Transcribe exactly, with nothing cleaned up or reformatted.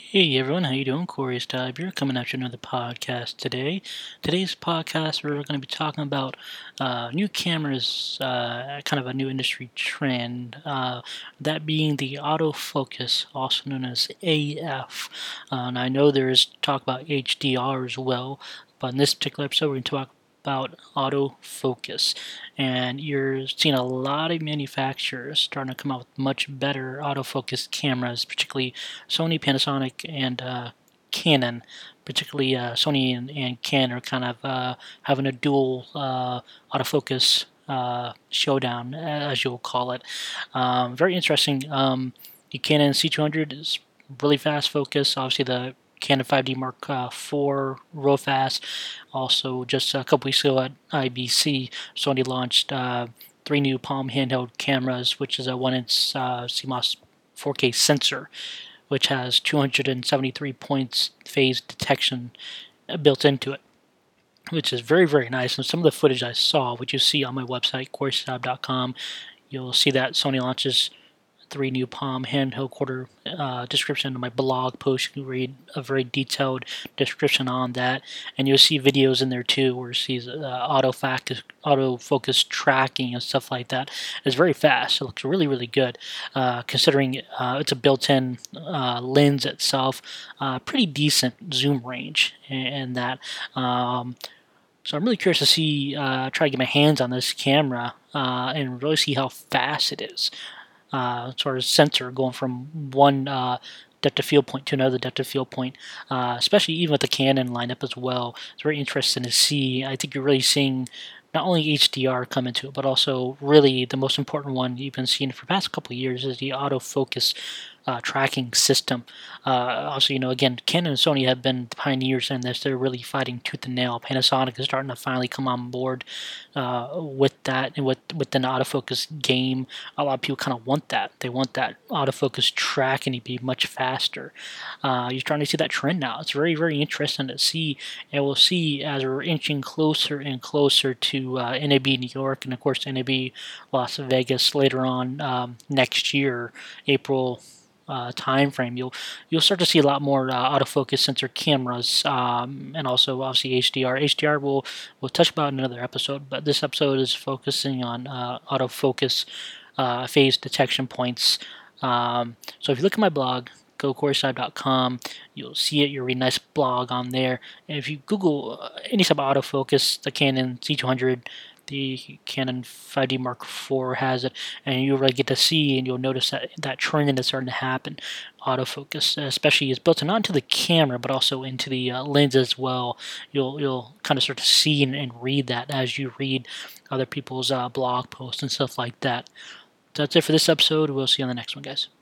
Hey everyone, how you doing? Corey Stibe here, coming at you another podcast today. Today's podcast, we're going to be talking about uh, new cameras, uh, kind of a new industry trend. Uh, that being the autofocus, also known as A F. Uh, and I know there is talk about H D R as well, but in this particular episode, we're going to talk about autofocus, and you're seeing a lot of manufacturers starting to come out with much better autofocus cameras, particularly Sony, Panasonic, and uh, Canon. Particularly uh, Sony and, and Canon are kind of uh, having a dual uh, autofocus uh, showdown, as you'll call it. Um, very interesting. Um, the Canon C two hundred is really fast focus. Obviously, the Canon five D Mark uh, four real fast. Also, just a couple weeks ago at I B C, Sony launched uh, three new Palm handheld cameras, which is a one-inch uh, C MOS four K sensor, which has two hundred seventy-three points phase detection uh, built into it, which is very, very nice. And some of the footage I saw, which you see on my website, corey stab dot com, you'll see that Sony launches three new Palm handheld quarter uh, description on my blog post. You can read a very detailed description on that, and you'll see videos in there too where it sees uh, autofocus, autofocus tracking and stuff like that. It's very fast. It looks really, really good, uh, considering uh, it's a built-in uh, lens itself. Uh, pretty decent zoom range in that. Um, so I'm really curious to see, uh, try to get my hands on this camera uh, and really see how fast it is. Uh, sort of sensor going from one uh, depth of field point to another depth of field point, uh, especially even with the Canon lineup as well. It's very interesting to see. I think you're really seeing not only H D R come into it, but also really the most important one you've been seeing for the past couple of years is the autofocus uh, tracking system. Uh, also, you know, again, Canon and Sony have been the pioneers in this. They're really fighting tooth and nail. Panasonic is starting to finally come on board uh, with that and with with an autofocus game. A lot of people kind of want that. They want that autofocus tracking to be much faster. Uh, you're starting to see that trend now. It's very, very interesting to see, and we'll see as we're inching closer and closer to uh, N A B New York, and of course N A B Las Vegas later on um, next year, April uh, time frame. You'll you'll start to see a lot more uh, autofocus sensor cameras, um, and also obviously H D R. H D R will we'll touch about in another episode, but this episode is focusing on uh, autofocus uh, phase detection points. Um, so if you look at my blog, go corey side dot com, you'll see it. You'll read a nice blog on there. And if you Google uh, any type of autofocus, the Canon C two hundred, the Canon five D Mark four has it, and you'll really get to see and you'll notice that that trend that's starting to happen. Autofocus, especially, is built not into the camera but also into the uh, lens as well. You'll you'll kind of start to see and, and read that as you read other people's uh, blog posts and stuff like that. So that's it for this episode. We'll see you on the next one, guys.